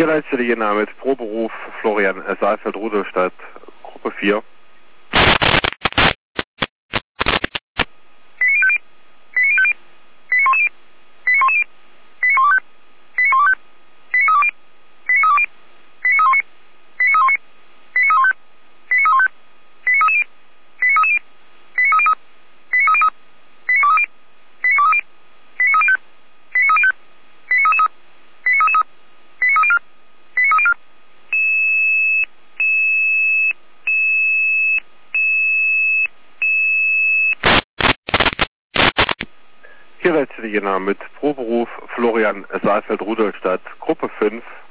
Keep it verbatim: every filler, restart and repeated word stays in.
Hier leistet Ihr Name mit Proberuf Florian Saalfeld-Rudolstadt, Gruppe vier. Hier leistet Ihr Name mit Proberuf Florian Saalfeld-Rudolstadt, Gruppe fünf.